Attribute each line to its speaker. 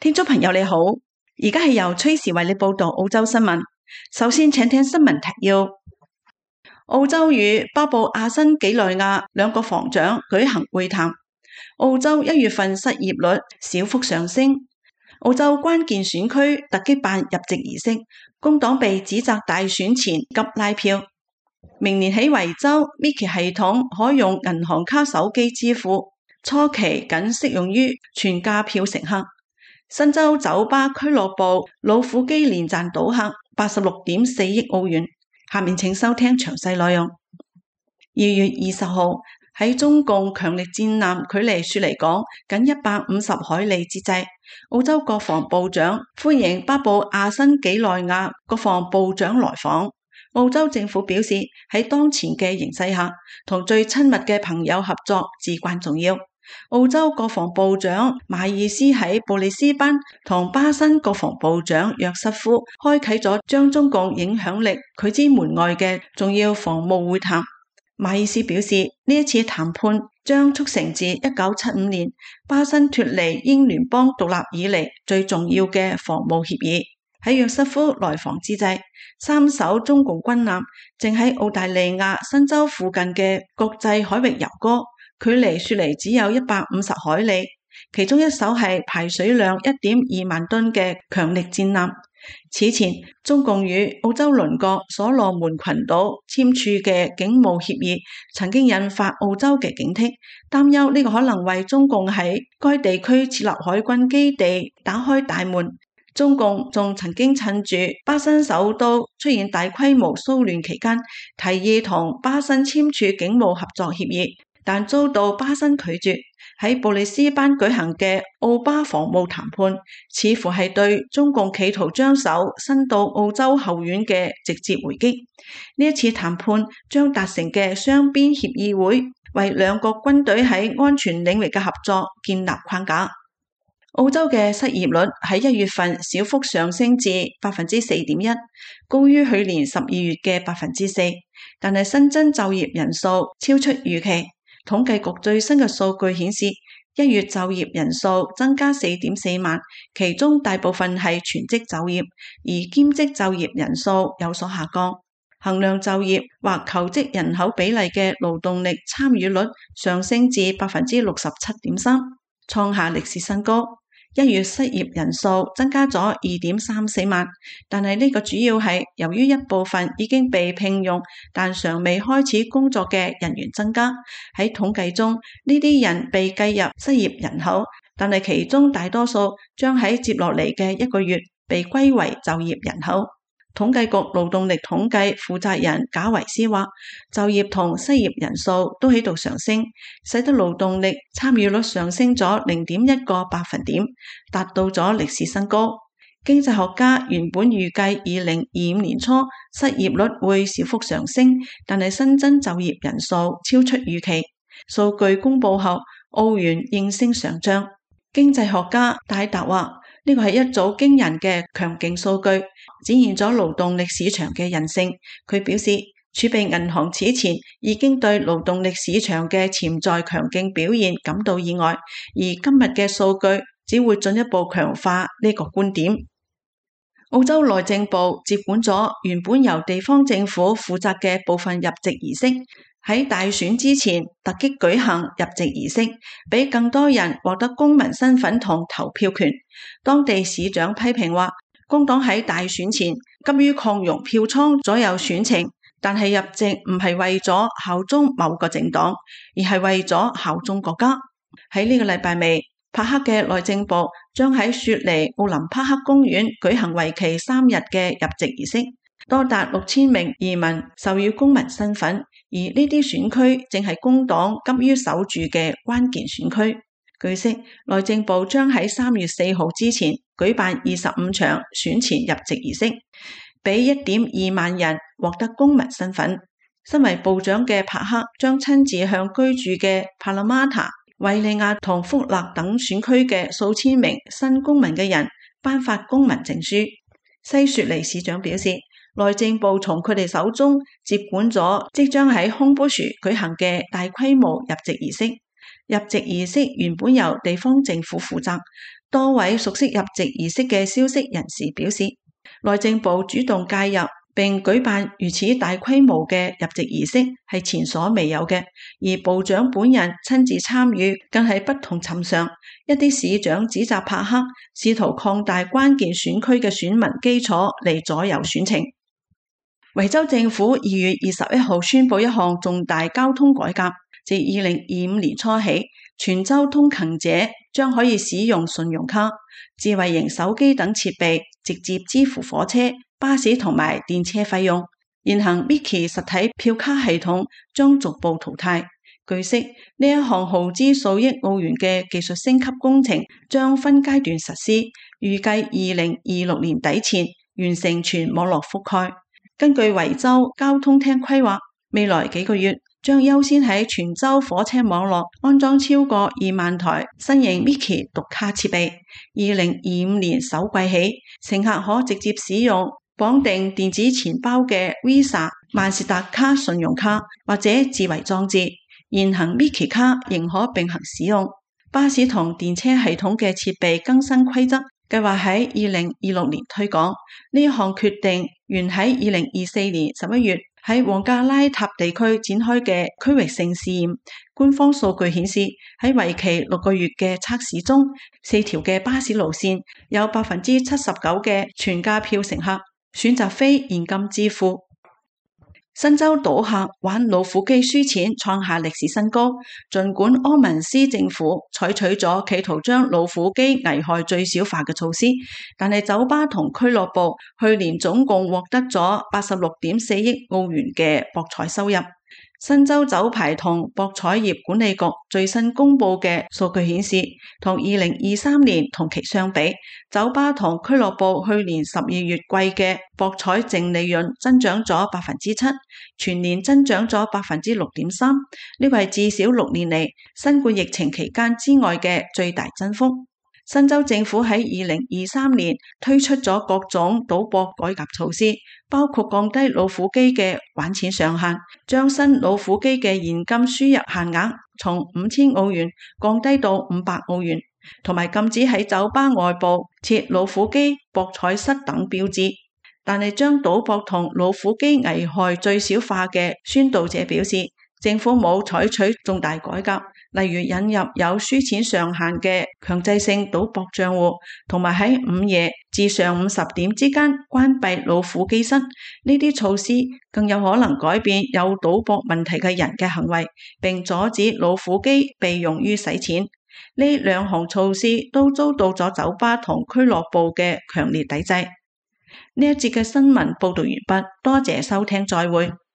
Speaker 1: 聽眾朋友你好，而家係由崔時為你報道澳洲新聞。首先請聽新聞提要：澳洲與巴布亞新幾內亞兩個防長舉行會談。澳洲1月份失業率小幅上升。澳洲關鍵選區突擊辦入籍儀式，工黨被指責大選前急拉票。明年起維州 Mickey 系統可用銀行卡手機支付，初期僅適用於全價票乘客。新州酒吧俱樂部老虎機連賺賭客86.4億澳元。下面請收聽詳細內容。2月20號喺中共強力戰艦距離雪梨港僅150海里之際，澳洲國防部長歡迎巴布亞新幾內亞國防部長來訪。澳洲政府表示，喺當前嘅形勢下，同最親密嘅朋友合作至關重要。澳洲國防部長馬爾斯喺布里斯班同巴新國防部長約瑟夫開啟咗將中共影響力拒之門外嘅重要防務會談。馬爾斯表示，呢一次談判將促成自1975年巴新脫離英聯邦獨立以嚟最重要嘅防務協議。喺約瑟夫來訪之際，3艘中共軍艦正喺澳大利亞新州附近嘅國際海域游過，距離雪梨只有150海里，其中一艘係排水量1.2萬噸嘅強力戰艦。此前，中共與澳洲鄰國所羅門群島簽署嘅警務協議曾經引發澳洲嘅警惕，擔憂呢個可能為中共喺該地區設立海軍基地打開大門。中共仲曾經趁住巴新首都出現大規模騷亂期間，提議同巴新簽署警務合作協議，但遭到巴新拒絕。喺布里斯班舉行嘅澳巴防務談判，似乎係對中共企圖將手伸到澳洲後院嘅直接回擊。呢一次談判將達成嘅雙邊協議會為兩國軍隊喺安全領域嘅合作建立框架。澳洲嘅失業率喺1月份小幅上升至 4.1%， 高於去年12月嘅 4%， 但係新增就業人數超出預期。統計局最新嘅數據顯示，1月就業人數增加 4.4 萬，其中大部分係全職就業，而兼職就業人數有所下降。衡量就業或求職人口比例嘅勞動力參與率上升至 67.3%， 創下歷史新高。1月失業人數增加咗 2.34 萬，但係呢個主要係由於一部分已經被聘用但尚未開始工作嘅人員增加。喺統計中，呢啲人被計入失業人口，但係其中大多數將喺接落嚟嘅1個月被歸為就業人口。統計局勞動力統計負責人賈維斯話，就業同失業人數都喺度上升，使得勞動力參與率上升咗 0.1 個百分點，達到咗歷史新高。經濟學家原本預計2025年初失業率會小幅上升，但係新增就業人數超出預期。數據公佈後，澳元應聲上漲。經濟學家戴達話，呢個係一組驚人嘅強勁數據，展現咗勞動力市場嘅韌性。佢表示，儲備銀行此前已經對勞動力市場嘅潛在強勁表現感到意外，而今日嘅數據只會進一步強化呢個觀點。澳洲內政部接管咗原本由地方政府負責嘅部分入籍儀式，喺大選之前突擊舉行入籍儀式，俾更多人獲得公民身份同投票權。當地市長批評話，工黨喺大選前急於擴容票倉左右選情，但係入籍唔係為咗效忠某個政黨，而係為咗效忠國家。喺呢個禮拜尾，帕克嘅內政部將喺雪梨奧林匹克公園舉行為期3日嘅入籍儀式，多達6000名移民授予公民身份，而呢啲選區正係工黨急於守住嘅關鍵選區。據悉，內政部將喺3月4號之前舉辦25場選前入籍儀式，俾 1.2 萬人獲得公民身份。身為部長嘅帕克將親自向居住嘅帕拉馬塔、維利亞同福勒等選區嘅數千名新公民嘅人頒發公民證書。西雪梨市長表示，內政部從佢哋手中接管咗即將喺空布殊舉行嘅大規模入籍儀式。入籍儀式原本由地方政府負責， 多位熟悉入籍儀式嘅消息人士表示，內政部主動介入並舉辦如此大規模嘅入籍儀式係前所未有嘅，而部長本人親自參與更係不同尋常。一啲市長指責帕克試圖擴大關鍵選區嘅選民基礎嚟左右選情。維州政府2月21號宣布一項重大交通改革，自2025年初起，全州通勤者將可以使用信用卡、智慧型手機等設備直接支付火車、巴士同埋電車費用。現行 Mickey 實體票卡系統將逐步淘汰。據悉，呢一項耗資數億澳元嘅技術升級工程將分階段實施，預計2026年底前完成全網絡覆蓋。根據維州交通廳規劃，未來幾個月將優先喺全州火車網絡安裝超過2萬台新型 Mickey 讀卡設備。2025年首季起，乘客可直接使用綁定電子錢包嘅 Visa、萬事達卡信用卡或者智慧裝置。現行 Mickey 卡仍可並行使用。巴士同電車系統嘅設備更新規則計劃喺2026年推廣。呢項決定原喺2024年11月喺黃加拉塔地區展開嘅區域性試驗。官方數據顯示，喺為期6個月嘅測試中，4條嘅巴士路線有79%嘅全價票乘客選擇非現金支付。新州賭客玩老虎機輸錢創下歷史新高，儘管柯文斯政府採取咗企圖將老虎機危害最小化嘅措施，但係酒吧同俱樂部去年總共獲得咗86.4億澳元嘅博彩收入。新州酒牌同博彩業管理局最新公布嘅數據顯示，同2023年同期相比，酒吧同俱樂部去年12月季嘅博彩淨利潤增長咗 7%， 全年增長咗 6.3%， 呢個係至少6年嚟新冠疫情期間之外嘅最大增幅。新州政府喺2023年推出咗各種賭博改革措施，包括降低老虎機嘅玩錢上限，將新老虎機嘅現金輸入限額從5000澳元降低到500澳元，同埋禁止喺酒吧外部設老虎機、博彩室等標誌。但係將賭博同老虎機危害最小化嘅宣導者表示，政府冇採取重大改革，例如引入有輸錢上限嘅強制性賭博賬戶，同埋喺午夜至上午10點之間關閉老虎機室。呢啲措施更有可能改變有賭博問題嘅人嘅行為，並阻止老虎機被用於洗錢。呢2項措施都遭到咗酒吧同俱樂部嘅強烈抵制。呢一節嘅新聞報道完畢，多謝收聽，再會。